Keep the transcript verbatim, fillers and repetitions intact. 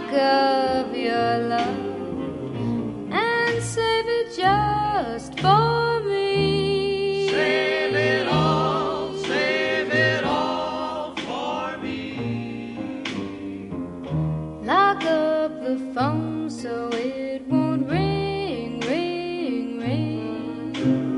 lock up your love and save it just for me. Save it all, save it all for me. Lock up the phone so it won't ring, ring, ring.